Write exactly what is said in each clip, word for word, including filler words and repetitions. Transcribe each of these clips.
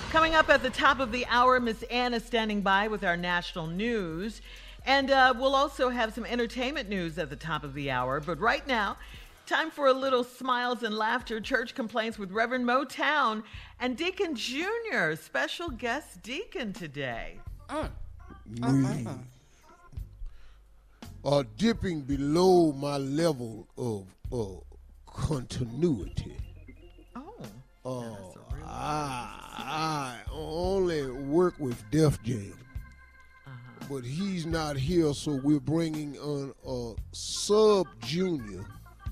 Coming up at the top of the hour, Miss Anna standing by with our national news. And uh, we'll also have some entertainment news at the top of the hour. But right now, time for a little smiles and laughter. Church complaints with Reverend Motown and Deacon Junior, special guest deacon today. Mm. We are dipping below my level of uh, continuity. Oh. Uh, I, I only work with Def Jam. Uh-huh. But he's not here, so we're bringing on a sub junior.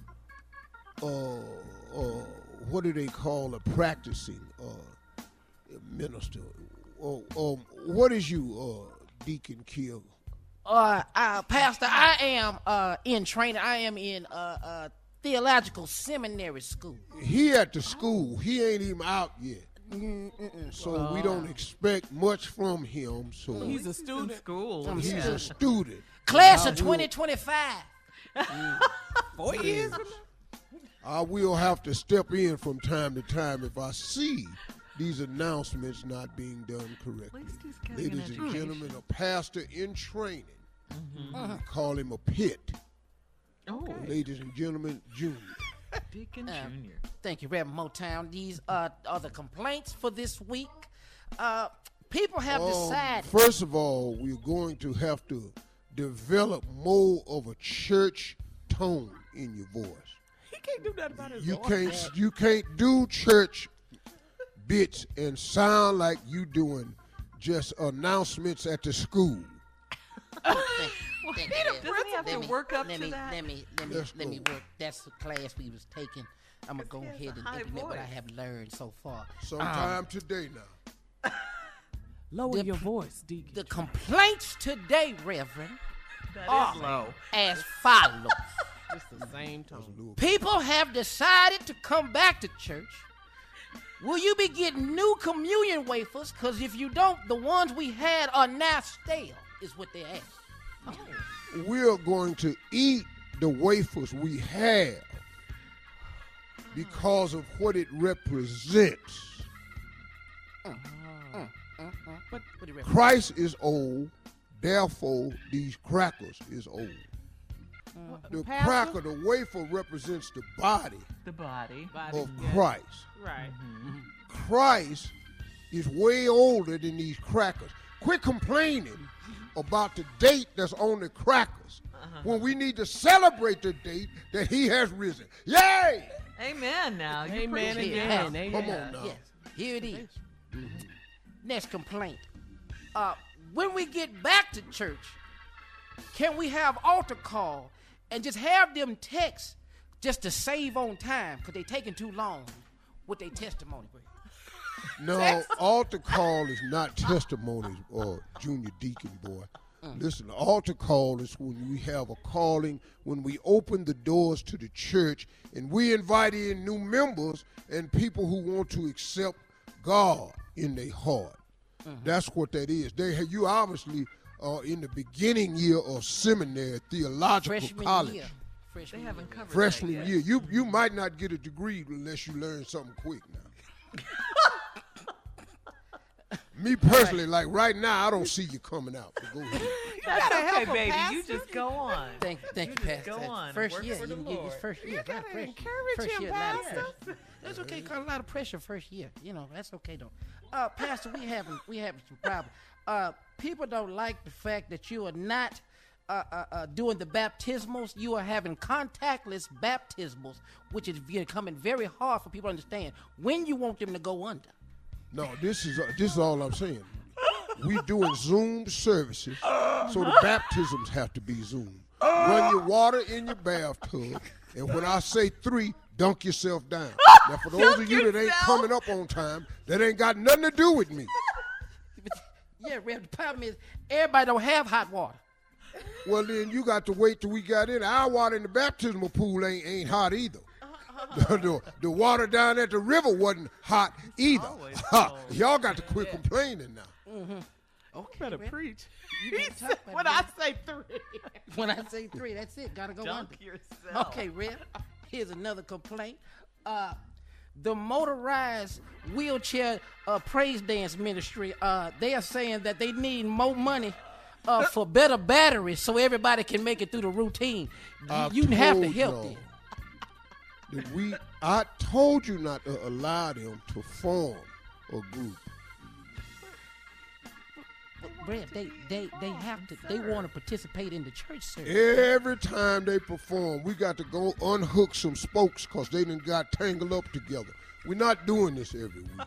Uh, uh, what do they call a practicing uh, minister? Uh, um, what is you, uh, Deacon Kill? Uh, uh, Pastor, I am uh, in training. I am in uh, uh, theological seminary school. He at the school. He ain't even out yet. Mm-mm. So uh, we don't expect much from him. So he's a student. School. He's yeah. a student. Class of twenty twenty-five. Mm. Four years. I will have to step in from time to time if I see these announcements not being done correctly. Ladies and gentlemen, a pastor in training. Mm-hmm. Uh-huh. We call him a pit. Oh. Ladies and gentlemen, Junior. Deacon uh, Junior. Thank you, Reverend Motown. These uh, are the complaints for this week. Uh, people have um, decided. First of all, we're going to have to develop more of a church tone in your voice. He can't do that about his you voice. Can't, you can't do church bits and sound like you doing just announcements at the school. Thank, thank well, you. Doesn't he have to me, work up let to me, that? Let me, let me, Let's let go. me work. That's the class we was taking. I'm going to go ahead and implement voice. what I have learned so far. Sometime um, today now. Lower the, your voice, Deacon. The complaints today, Reverend, that are is low. as follows. It's the same tone. People have decided to come back to church. Will you be getting new communion wafers? Because if you don't, the ones we had are now stale, is what they're asking. Oh. We're going to eat the wafers we have because of what it represents. Mm, mm, mm, mm. What, what Christ is old, therefore these crackers is old. Mm. The Pastor? cracker, the wafer represents the body, The body. Body, of yeah. Christ. Right. Mm-hmm. Christ is way older than these crackers. Quit complaining about the date that's on the crackers uh-huh. when we need to celebrate the date that he has risen. Yay! Amen now. You Amen preach it. again. Yeah. Amen. Come on now. Yes, here it is. Mm-hmm. Next complaint. Uh, when we get back to church, can we have altar call and just have them text just to save on time because they taking too long with their testimony? No, altar call is not testimony, or junior deacon boy. Mm. Listen, the altar call is when we have a calling, when we open the doors to the church and we invite in new members and people who want to accept God in their heart. Mm-hmm. That's what that is. They have, you obviously are in the beginning year of seminary, theological Freshman college. Year. Freshman They haven't covered Freshman that yet. year. You you might not get a degree unless you learn something quick now. Me personally, like right now, I don't see you coming out. But go ahead. That's gotta okay, help 'em, baby. Pastor. You just go on. Thank, thank you, You just Pastor. go on and First work year, for you the can get your Lord. first year. You a lot of gotta pressure. encourage first him, year, a lot of Pastor. pressure. That's okay. Cause a lot of pressure first year. You know, that's okay though. Uh, Pastor, we having we having some problems. Uh, people don't like the fact that you are not uh, uh, uh, doing the baptismals. You are having contactless baptismals, which is becoming very hard for people to understand when you want them to go under. No, this is uh, this is all I'm saying. We doing Zoom services, so the baptisms have to be Zoom. Run your water in your bathtub, and when I say three, dunk yourself down. Now, for those Dunk of you that ain't yourself? coming up on time, that ain't got nothing to do with me. Yeah, Rev, the problem is everybody don't have hot water. Well, then you got to wait till we got in. Our water in the baptismal pool ain't ain't hot either. The, the, the water down at the river wasn't hot either. Always Ha, cold. y'all got to quit complaining now. Mm-hmm. Okay, Better Rev. preach. You He better said, talk about when it, I Rev. say three. When I say three, that's it. Gotta go Dunk under. yourself. Okay, Rev. Here's another complaint. Uh, the motorized wheelchair uh, praise dance ministry, uh, they are saying that they need more money uh, for better batteries so everybody can make it through the routine. I've You have to told help y'all them. that we, I told you not to allow them to form a group. Brad, they, they, they have to, they want to participate in the church service. Every time they perform, we got to go unhook some spokes because they done got tangled up together. We're not doing this every week.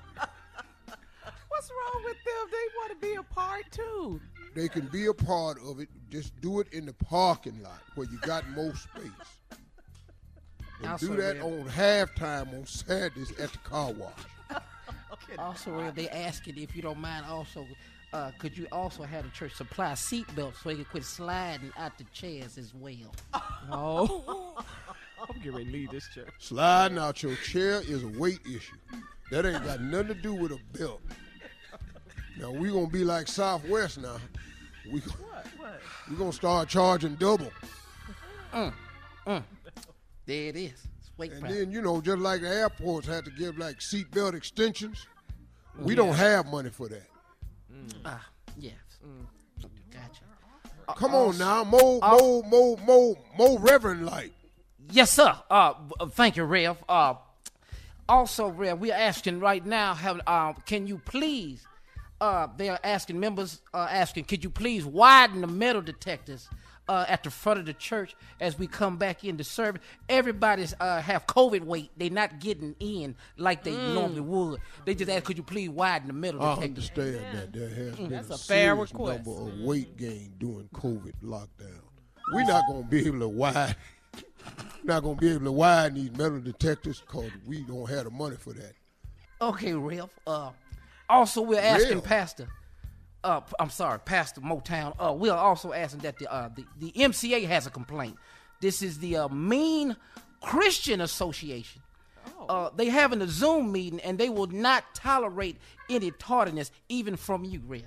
What's wrong with them? They want to be a part too. They can be a part of it. Just do it in the parking lot where you got more space. And Also, do that Red- on halftime on Saturdays at the car wash. Also, Red, they asking if you don't mind also, uh, could you also have the church supply seat belts so they can quit sliding out the chairs as well? Oh. I'm getting ready to leave this church. Sliding out your chair is a weight issue. That ain't got nothing to do with a belt. Now, we going to be like Southwest now. We What? What? we going to start charging double. Mm, mm. There it is. It's weight And problem. then, you know, just like the airports had to give like seatbelt extensions, we don't have money for that. Ah, yes. Gotcha. Come on now, more, more, more, more, more reverend like. Yes, sir. Uh, uh, thank you, Rev. Uh, also, Rev, we are asking right now, have, uh, can you please, uh, they are asking, members uh, asking, could you please widen the metal detectors uh, at the front of the church as we come back into service? Everybody's uh, have COVID weight. They're not getting in like they normally would. They just ask, could you please widen the metal I detectors? understand that there has been That's a, a fair serious request. number of weight gain during COVID lockdown. We're not going to be able to widen, not going to be able to widen these metal detectors because we don't have the money for that. Okay, Rev. Uh, also, we're asking Rev? Pastor. Uh, I'm sorry, Pastor Motown. Uh, we are also asking that the uh, the, the M C A has a complaint. This is the uh, Mean Christian Association. Uh, they having a Zoom meeting and they will not tolerate any tardiness, even from you, Rev.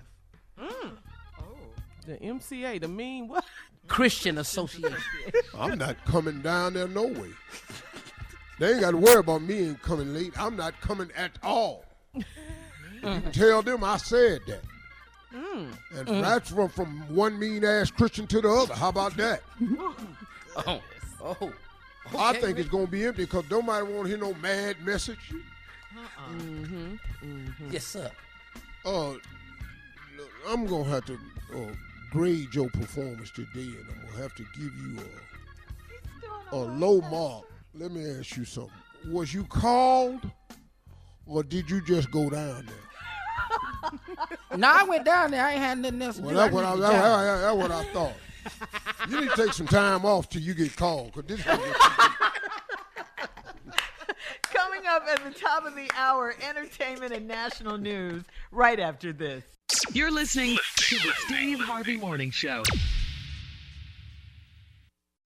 The M C A, the mean what? Christian Association. I'm not coming down there no way. They ain't got to worry about me ain't coming late. I'm not coming at all. You can tell them I said that. And that's from, from one mean-ass Christian to the other. How about that? oh, oh. I Okay, think Rev. it's going to be empty because nobody want to hear no mad message. Yes, sir. Uh, look, I'm going to have to uh, grade your performance today, and I'm going to have to give you a, a low mark. Let me ask you something. Was you called, or did you just go down there? No, I went down there. I ain't had nothing else to Well, do. that's I what I, need that's, to job. that's, that's what I thought. You need to take some time off till you get called, because this is Coming up at the top of the hour, entertainment and national news right after this. You're listening to the Steve Harvey Morning Show.